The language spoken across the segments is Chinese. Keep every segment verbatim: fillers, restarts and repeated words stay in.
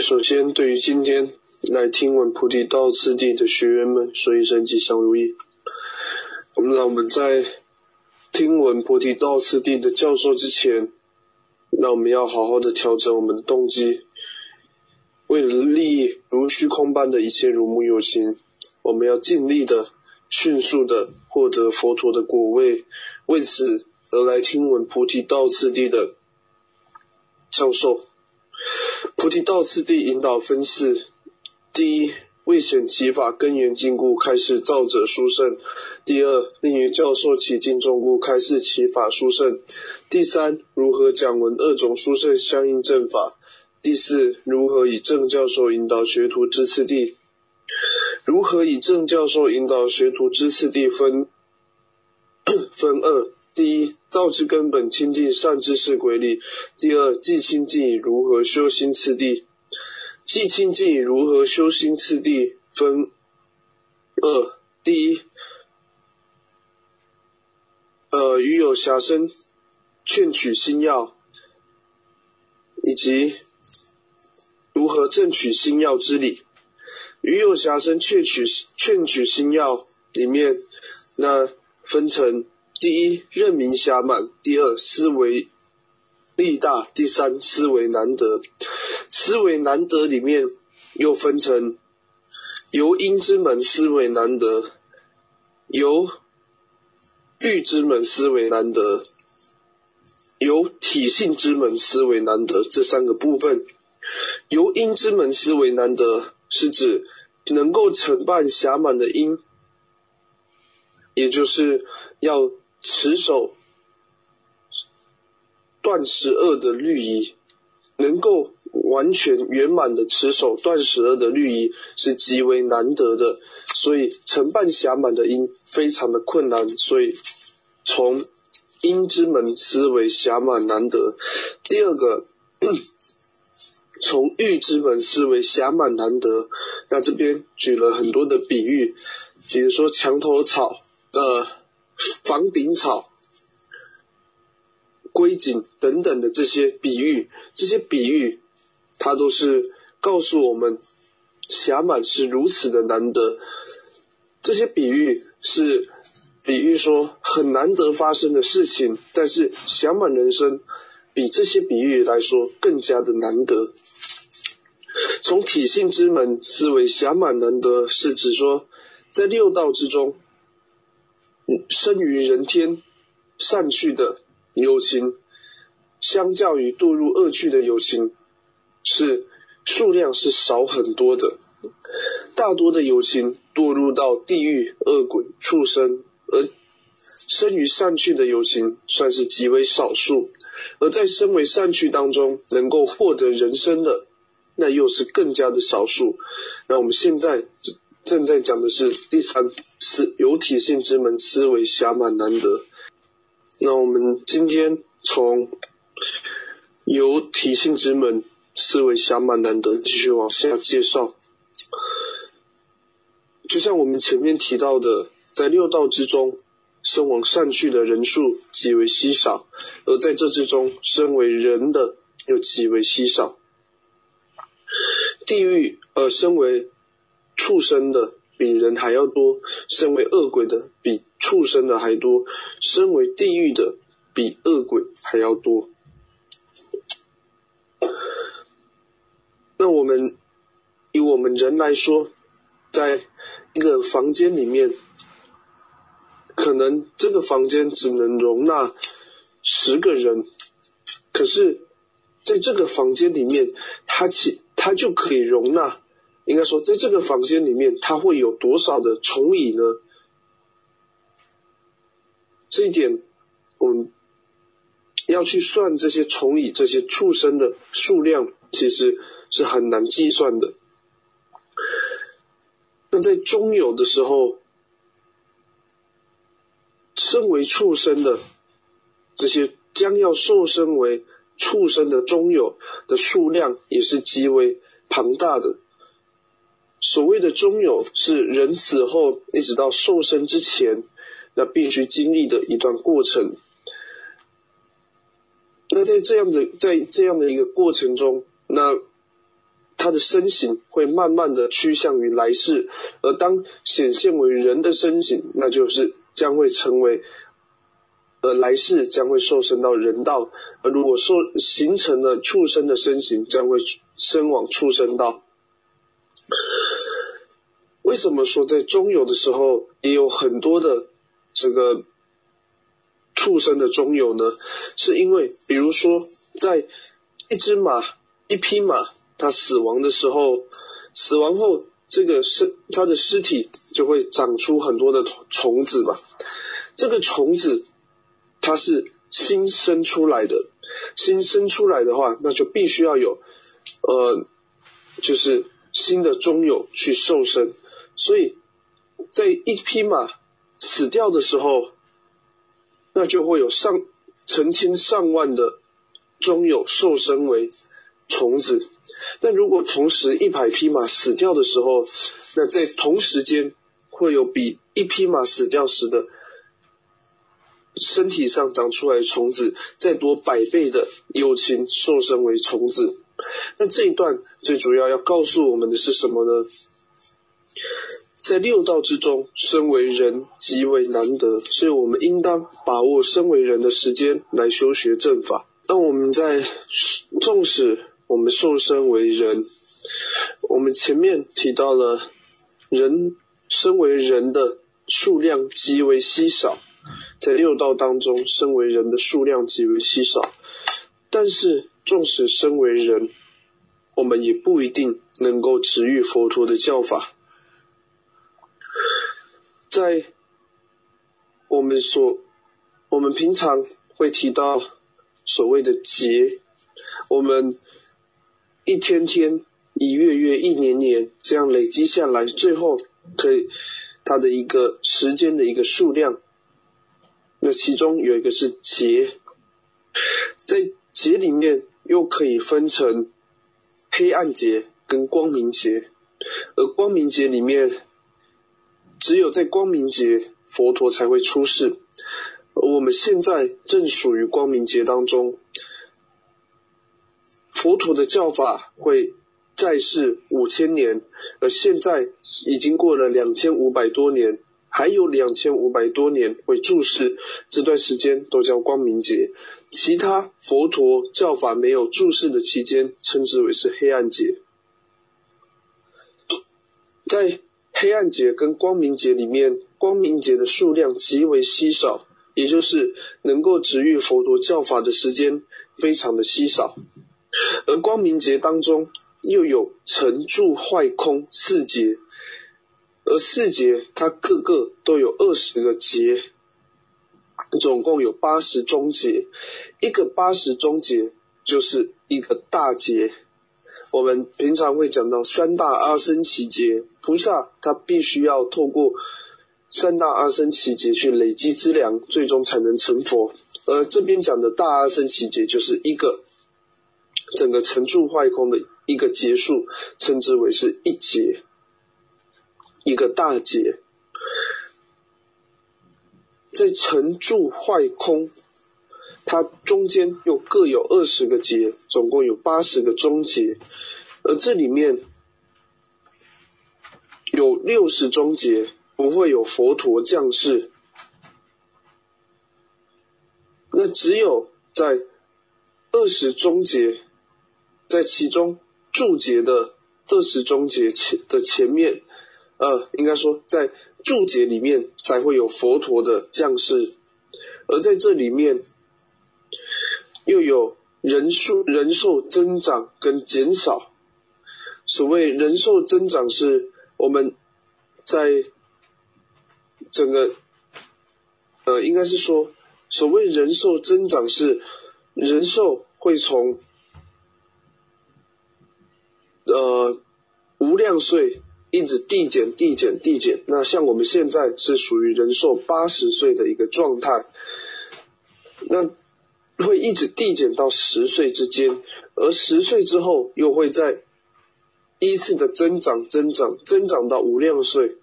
首先，对于今天来听闻菩提道次第的学员们，说一声吉祥如意。我们让我们在听闻菩提道次第的教授之前，那我们要好好的调整我们的动机，为了利益如虚空般的一切如母有情，我们要尽力的、迅速的获得佛陀的果位，为此而来听闻菩提道次第的教授。菩提道次第引导分四：第一，为显其法根源坚固，开示造者殊胜；第二，令于教授起敬重故，开示其法殊胜；第三，如何讲闻二种殊胜相应正法；第四，如何以正教授引导学徒之次第。如何以正教授引导学徒之次第分分二：第一，道之根本清净善知识轨理；第二，既清净以如何修心次第。既清净以如何修心次第分二：第一，呃，与有暇生劝取心要，以及如何正取心要之理。与有暇生劝取劝取心要里面，那分成第一，认明暇满；第二，思维力大；第三，思维难得。思维难得里面又分成由因之门思维难得，由欲之门思维难得，由体性之门思维难得，这三个部分。由因之门思维难得是指能够承办暇满的因，也就是要持守断十恶的律仪，能够完全圆满的持守断十恶的律仪是极为难得的，所以承办暇满的因非常的困难，所以从因之门思维暇满难得。第二个，从欲之门思维暇满难得，那这边举了很多的比喻，比如说墙头草、呃房顶草、龟井等等的这些比喻，这些比喻它都是告诉我们暇满是如此的难得。这些比喻是比喻说很难得发生的事情，但是暇满人生比这些比喻来说更加的难得。从体性之门思维暇满难得，是指说在六道之中，生于人天善趣的有情，相较于堕入恶趣的有情，是数量是少很多的。大多的有情堕入到地狱、恶鬼、畜生，而生于善趣的有情算是极为少数。而在身为善趣当中能够获得人生的，那又是更加的少数。那我们现在正在讲的是第三，是有体性之门思维暇满难得。那我们今天从有体性之门思维暇满难得继续往下介绍。就像我们前面提到的，在六道之中生往善趣的人数极为稀少，而在这之中身为人的又极为稀少。地狱呃，身为畜生的比人还要多，身为恶鬼的比畜生的还多，身为地狱的比恶鬼还要多。那我们以我们人来说，在一个房间里面，可能这个房间只能容纳十个人，可是在这个房间里面，它其它就可以容纳，应该说在这个房间里面它会有多少的虫蚁呢？这一点我们要去算这些虫蚁、这些畜生的数量，其实是很难计算的。那在中有的时候，身为畜生的这些将要受生为畜生的中有的数量也是极为庞大的。所谓的中有是人死后一直到受生之前，那必须经历的一段过程。那在这样的在这样的一个过程中，那他的身形会慢慢的趋向于来世，而当显现为人的身形，那就是将会成为呃来世将会受生到人道，而如果受形成了畜生的身形，将会生往畜生道。为什么说在中有的时候也有很多的这个畜生的中有呢？是因为比如说在一只马一匹马它死亡的时候，死亡后这个尸它的尸体就会长出很多的虫子嘛，这个虫子它是新生出来的，新生出来的话，那就必须要有呃就是新的中有去受生，所以在一匹马死掉的时候，那就会有上成千上万的中有受生为虫子。但如果同时一百匹马死掉的时候，那在同时间会有比一匹马死掉时的身体上长出来的虫子再多百倍的友情受生为虫子。那这一段最主要要告诉我们的是什么呢？在六道之中，身为人极为难得，所以我们应当把握身为人的时间来修学正法。那我们在纵使我们受生为人，我们前面提到了人身为人的数量极为稀少，在六道当中身为人的数量极为稀少，但是纵使身为人，我们也不一定能够直遇佛陀的教法。在我们所我们平常会提到所谓的劫，我们一天天一月月一年年这样累积下来，最后可以它的一个时间的一个数量，那其中有一个是劫，在劫里面又可以分成黑暗劫跟光明劫，而光明劫里面只有在光明劫佛陀才会出世，而我们现在正属于光明劫当中，佛陀的教法会在世五千年，而现在已经过了两千五百多年，还有两千五百多年会住世，这段时间都叫光明劫。其他佛陀教法没有住世的期间，称之为是黑暗劫。在黑暗劫跟光明劫里面，光明劫的数量极为稀少，也就是能够直遇佛陀教法的时间非常的稀少。而光明劫当中又有成住坏空四劫，而四劫它各个都有二十个劫，总共有八十中劫，一个八十中劫就是一个大劫。我们平常会讲到三大阿僧祇劫，菩萨他必须要透过三大阿僧祇劫去累积资粮，最终才能成佛。而这边讲的大阿僧祇劫就是一个整个成住坏空的一个劫数，称之为是一劫，一个大劫。在成住坏空，它中间又各有二十个劫，总共有八十个中劫，而这里面有六十中劫不会有佛陀降世，那只有在二十中劫，在其中住劫的二十中劫的前面，呃，应该说在住劫里面才会有佛陀的降世，而在这里面又有人数人寿增长跟减少。所谓人寿增长是我们在整个呃，应该是说所谓人寿增长是人寿会从呃无量岁一直递减递减递减，那像我们现在是属于人寿八十岁的一个状态，那会一直递减到十岁之间，而十岁之后又会再依次的增长增长增长到无量岁，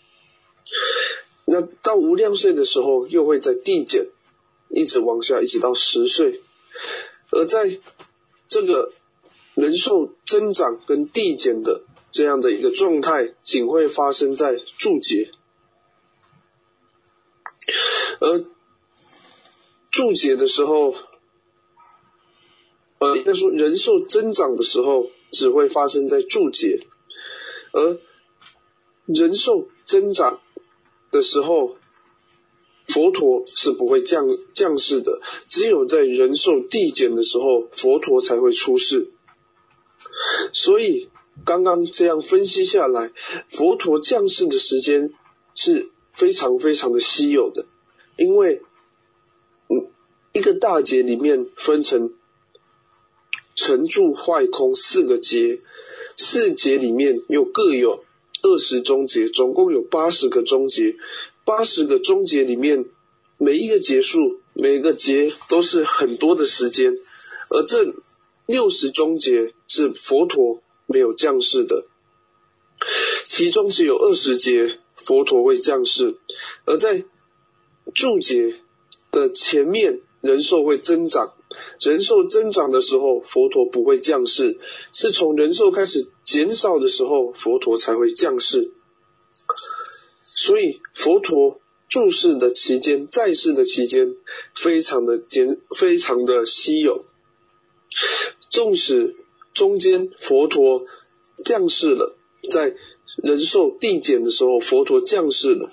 那到无量岁的时候又会再递减，一直往下一直到十岁。而在这个人寿增长跟递减的这样的一个状态，仅会发生在柱节，而柱节的时候，呃，应该说人寿增长的时候，只会发生在柱节，而人寿增长的时候，佛陀是不会降降世的，只有在人寿递减的时候，佛陀才会出世。所以刚刚这样分析下来，佛陀降世的时间是非常非常的稀有的，因为嗯，一个大劫里面分成成住坏空四个劫，四劫里面又各有二十中劫，总共有八十个中劫。八十个中劫里面，每一个劫数，每个劫都是很多的时间，而这六十中劫是佛陀没有降世的，其中只有二十劫佛陀会降世，而在柱劫的前面，人寿会增长，人寿增长的时候，佛陀不会降世，是从人寿开始减少的时候，佛陀才会降世。所以佛陀住世的期间，在世的期间非常的简非常的稀有，纵使中间佛陀降世了，在人寿递减的时候佛陀降世了，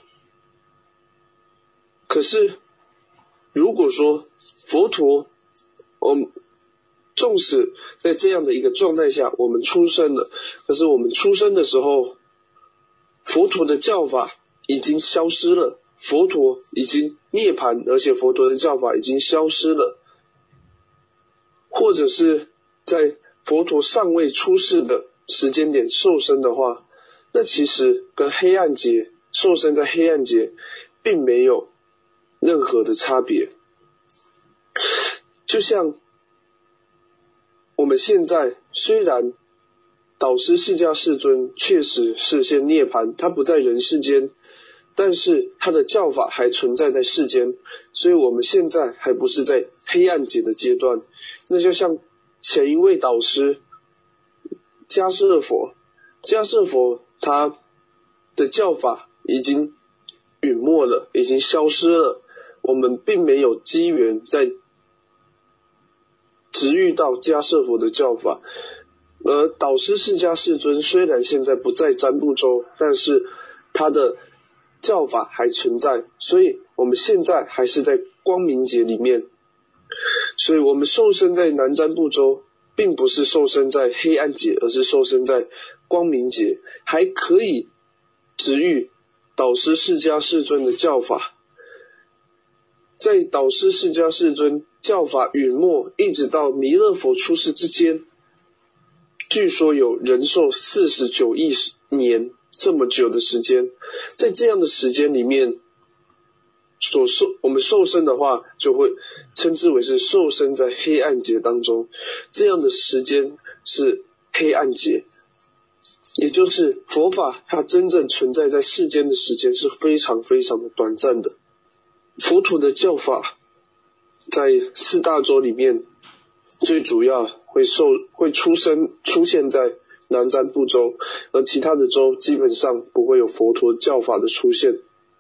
可是如果说佛陀我们纵使在这样的一个状态下我们出生了，可是我们出生的时候佛陀的教法已经消失了，佛陀已经涅槃，而且佛陀的教法已经消失了，或者是在佛陀尚未出世的时间点受生的话，那其实跟黑暗劫受生在黑暗劫并没有任何的差别。就像我们现在虽然导师释迦世尊确实示现涅槃，他不在人世间，但是他的教法还存在在世间，所以我们现在还不是在黑暗劫的阶段。那就像前一位导师迦舍佛，迦舍佛他的教法已经陨没了，已经消失了，我们并没有机缘在直遇到迦舍佛的教法。而导师释迦世尊虽然现在不在占卜州，但是他的教法还存在，所以我们现在还是在光明劫里面。所以我们受生在南瞻部洲，并不是受生在黑暗劫，而是受生在光明劫，还可以直遇导师释迦世尊的教法。在导师释迦世尊教法陨没一直到弥勒佛出世之间，据说有人寿四十九亿年这么久的时间，在这样的时间里面所受我们受生的话，就会称之为是受生在黑暗劫当中，这样的时间是黑暗劫，也就是佛法它真正存在在世间的时间是非常非常的短暂的。佛陀的教法在四大洲里面最主要会受会出生出现在南瞻部洲，而其他的洲基本上不会有佛陀教法的出现。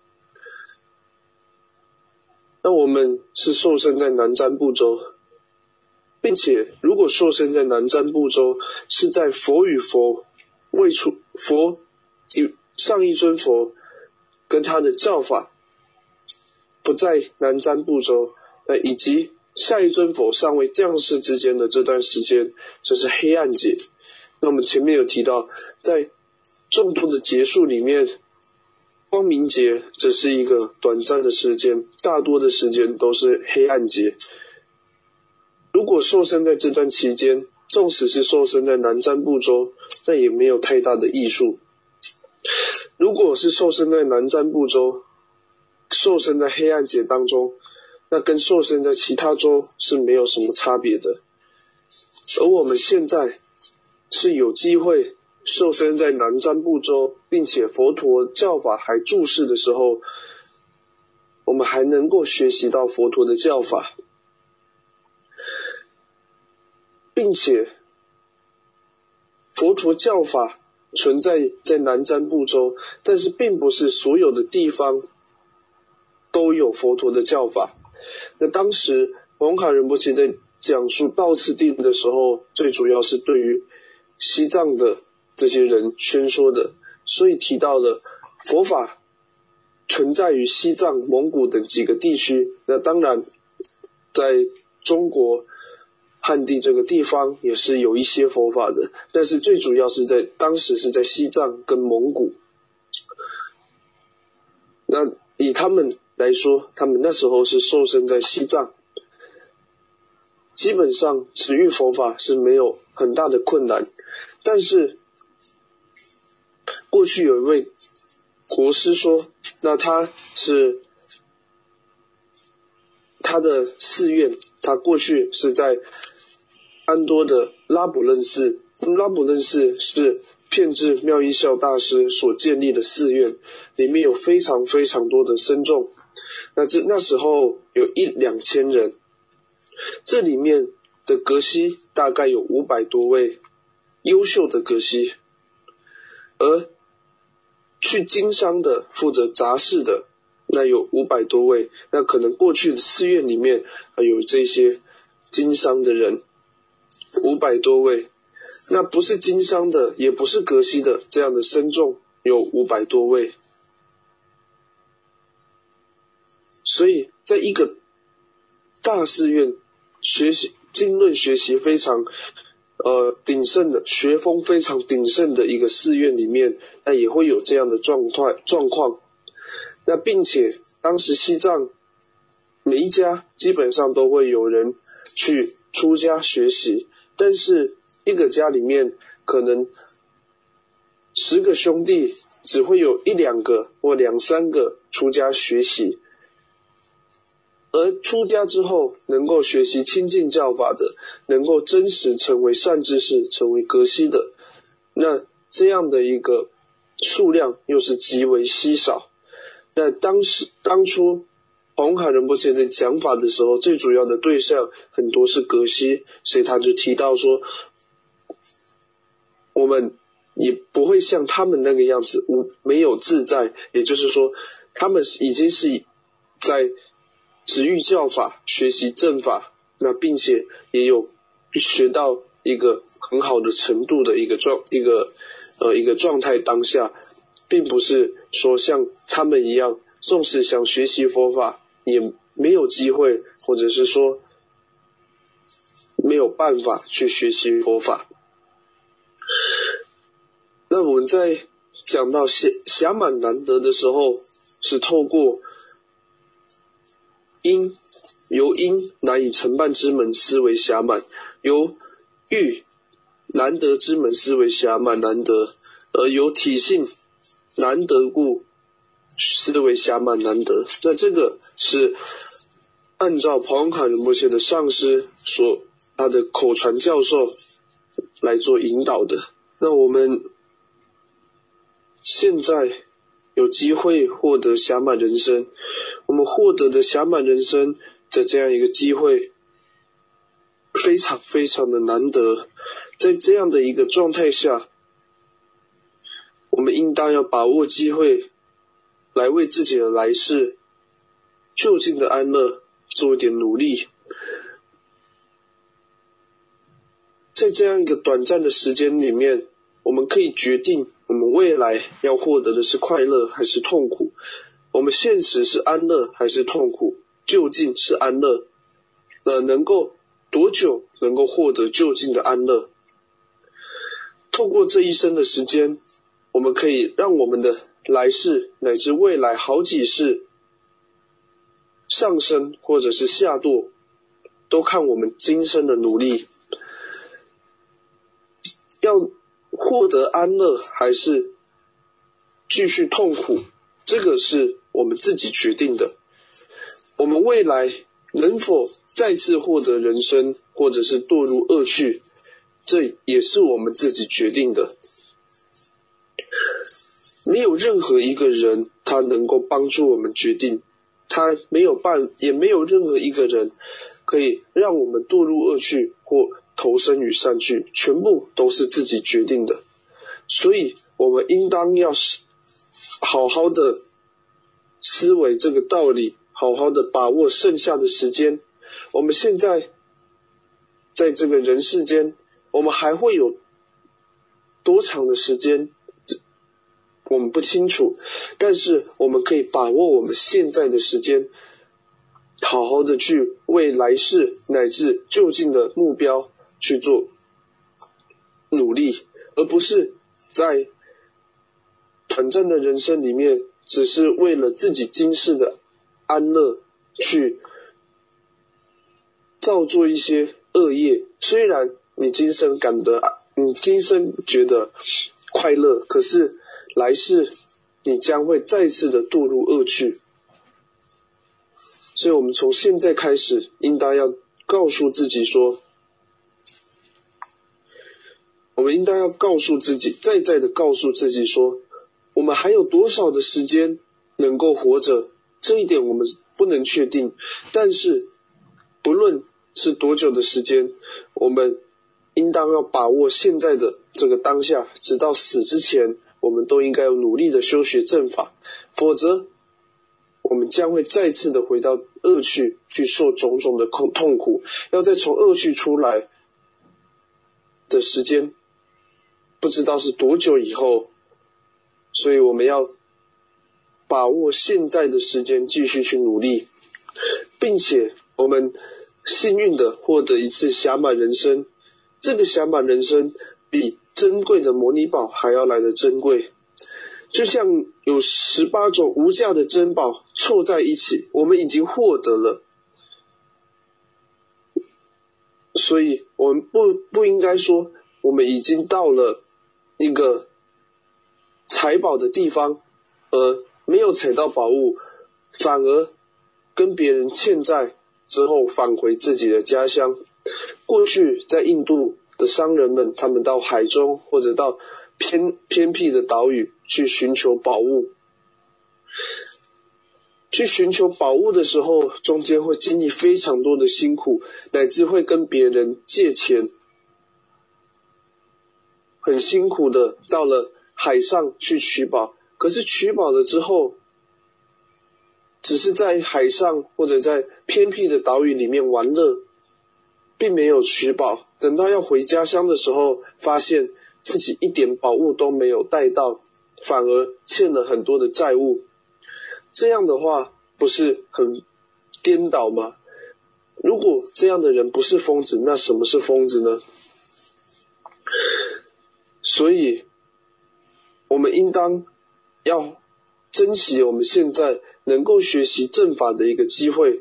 那我们是受生在南瞻部洲，并且如果受生在南瞻部洲是在佛与佛未出佛与上一尊佛跟他的教法不在南瞻部洲，那以及下一尊佛尚未降世之间的这段时间，这是黑暗劫。那我们前面有提到，在众多的劫数里面，光明劫只是一个短暂的时间，大多的时间都是黑暗劫。如果受生在这段期间，纵使是受生在南瞻部洲，那也没有太大的益处。如果是受生在南瞻部洲，受生在黑暗劫当中，那跟受生在其他洲是没有什么差别的。而我们现在是有机会受生在南瞻部洲，并且佛陀教法还住世的时候，我们还能够学习到佛陀的教法，并且佛陀教法存在在南瞻部洲，但是并不是所有的地方都有佛陀的教法。那当时弘卡仁波切在讲述道次第的时候，最主要是对于西藏的这些人宣说的，所以提到了佛法存在于西藏、蒙古等几个地区。那当然在中国汉地这个地方也是有一些佛法的，但是最主要是在当时是在西藏跟蒙古。那以他们来说，他们那时候是受生在西藏，基本上持欲佛法是没有很大的困难。但是过去有一位国师说，那他是他的寺院，他过去是在安多的拉卜楞寺，拉卜楞寺是遍智妙义孝大师所建立的寺院，里面有非常非常多的僧众，那这那时候有一两千人，这里面的格西大概有五百多位优秀的格西，而去经商的负责杂事的那有五百多位，那可能过去的寺院里面有这些经商的人五百多位，那不是经商的也不是格西的这样的僧众有五百多位。所以在一个大寺院学习经论学习非常呃鼎盛的学风非常鼎盛的一个寺院里面，那也会有这样的状态状况。那并且当时西藏每一家基本上都会有人去出家学习，但是一个家里面可能十个兄弟只会有一两个或两三个出家学习，而出家之后能够学习亲近教法的，能够真实成为善知识成为格西的，那这样的一个数量又是极为稀少。那当时当初弘卡仁波切在讲法的时候，最主要的对象很多是格西，所以他就提到说，我们也不会像他们那个样子无没有自在，也就是说他们已经是在执欲教法学习正法，那并且也有学到一个很好的程度的一个状一个呃一个状态当下，并不是说像他们一样，纵使想学习佛法也没有机会，或者是说没有办法去学习佛法。那我们在讲到暇暇满难得的时候，是透过因由因难以承办之门思维暇满，由欲难得之门思维暇满难得，而由体性难得故思维暇满难得。那这个是按照帕盂喀仁波切的上师所他的口传教授来做引导的。那我们现在有机会获得暇满人生，我们获得的暇满人生的这样一个机会非常非常的难得。在这样的一个状态下，我们应当要把握机会来为自己的来世就近的安乐做一点努力。在这样一个短暂的时间里面，我们可以决定我们未来要获得的是快乐还是痛苦，我们现实是安乐还是痛苦，就近是安乐，呃，能够多久能够获得就近的安乐。透过这一生的时间，我们可以让我们的来世乃至未来好几世上升或者是下堕，都看我们今生的努力。要获得安乐还是继续痛苦，这个是我们自己决定的。我们未来能否再次获得人生，或者是堕入恶趣，这也是我们自己决定的。没有任何一个人他能够帮助我们决定，他没有办，也没有任何一个人可以让我们堕入恶趣或投身于善趣，全部都是自己决定的。所以我们应当要好好的思维这个道理，好好的把握剩下的时间。我们现在在这个人世间，我们还会有多长的时间我们不清楚，但是我们可以把握我们现在的时间，好好的去为来世乃至就近的目标去做努力，而不是在短暂的人生里面只是为了自己今世的安乐去造作一些恶业。虽然你今生感得你今生觉得快乐，可是来世你将会再次的堕入恶趣。所以我们从现在开始应当要告诉自己说，我们应当要告诉自己，再再的告诉自己说，我们还有多少的时间能够活着，这一点我们不能确定，但是不论是多久的时间，我们应当要把握现在的这个当下，直到死之前，我们都应该要努力的修学正法，否则我们将会再次的回到恶趣，去受种种的痛苦，要再从恶趣出来的时间不知道是多久以后。所以我们要把握现在的时间，继续去努力，并且我们幸运的获得一次暇满人生，这个暇满人生比珍贵的摩尼宝还要来得珍贵，就像有十八种无价的珍宝凑在一起，我们已经获得了。所以我们不不应该说我们已经到了一个采宝的地方，而没有采到宝物，反而跟别人欠债之后返回自己的家乡。过去在印度的商人们，他们到海中或者到偏偏僻的岛屿去寻求宝物，去寻求宝物的时候，中间会经历非常多的辛苦，乃至会跟别人借钱，很辛苦的到了海上去取宝。可是取宝了之后，只是在海上或者在偏僻的岛屿里面玩乐，并没有取宝。等到要回家乡的时候，发现自己一点宝物都没有带到，反而欠了很多的债务。这样的话不是很颠倒吗？如果这样的人不是疯子，那什么是疯子呢？所以我们应当要珍惜我们现在能够学习正法的一个机会，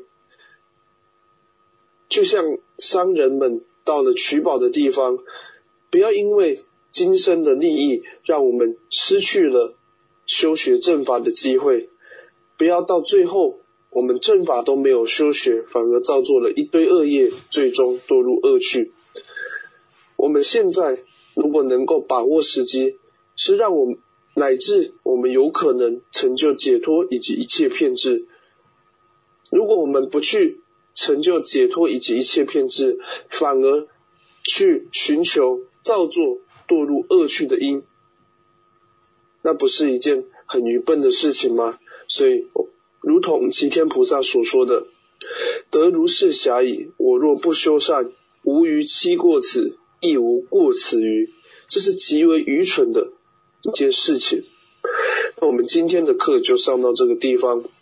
就像商人们到了取宝的地方，不要因为今生的利益让我们失去了修学正法的机会，不要到最后我们正法都没有修学，反而造作了一堆恶业，最终堕入恶趣。我们现在如果能够把握时机，是让我们乃至我们有可能成就解脱以及一切遍智。如果我们不去成就解脱以及一切遍智，反而去寻求造作堕入恶趣的因，那不是一件很愚笨的事情吗？所以如同齐天菩萨所说的，得如是暇矣，我若不修善，无余期过此，亦无过此余。这是极为愚蠢的一件事情。那我们今天的课就上到这个地方。